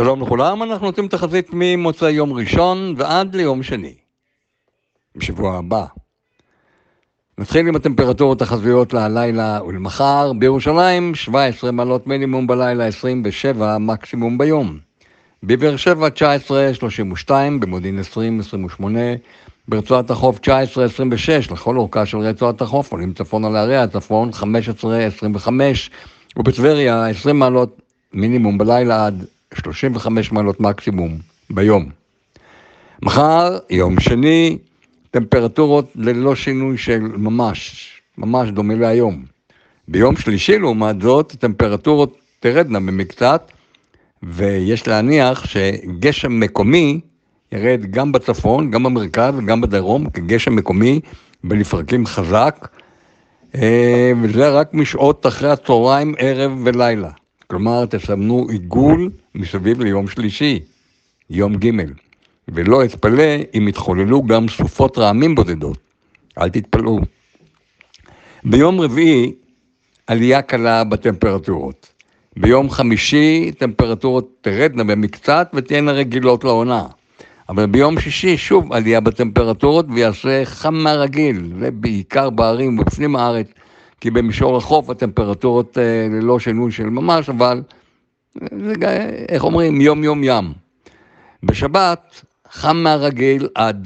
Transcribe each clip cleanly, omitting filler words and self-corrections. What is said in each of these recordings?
שלום לכולם, אנחנו נותנים תחזית ממוצא יום ראשון ועד ליום שני, בשבוע הבא. נתחיל עם הטמפרטורות תחזיות ללילה ולמחר. בירושלים 17 מעלות מינימום בלילה, 27 מקסימום ביום. בבאר שבע 19, 32, במודיעין 20, 28, ברצועת החוף 19, 26, לכל אורכה של רצועת החוף, עולים צפון על הערי הצפון 15, 25, ובטבריה 20 מעלות מינימום בלילה עד 35 מעלות מקסימום ביום. מחר, יום שני, טמפרטורות ללא שינוי של ממש דומה להיום. ביום שלישי, לעומת זאת, טמפרטורות תרדנה במקצת, ויש להניח שגשם מקומי ירד גם בצפון, גם במרכז וגם בדרום, כגשם מקומי בלפרקים חזק, וזה רק משעות אחרי הצהריים, ערב ולילה. כלומר, תסמנו עיגול מסביב ליום שלישי, יום ג', ולא אתפלא אם יתחוללו גם סופות רעמים בודדות. אל תתפלאו. ביום רביעי, עלייה קלה בטמפרטורות. ביום חמישי, טמפרטורות תרדנה במקצת ותהיינה רגילות לעונה. אבל ביום שישי, שוב עלייה בטמפרטורות ויעשה חם מהרגיל, ובעיקר בערים ובפנים הארץ, כי במישור החוף הטמפרטורות ללא שינוי של ממש, אבל זה, איך אומרים, יום ים. בשבת חם מהרגיל עד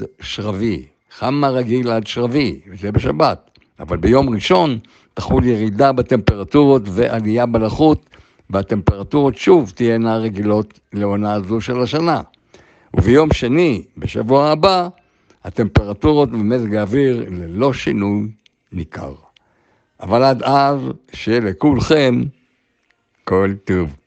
שרבי, וזה בשבת. אבל ביום ראשון תחול ירידה בטמפרטורות ועלייה בלחות, והטמפרטורות שוב תהיינה רגילות לעונה הזו של השנה. וביום שני, בשבוע הבא, הטמפרטורות ומזג האוויר ללא שינוי ניכר. אבל עד אז, שלכולכם כל טוב.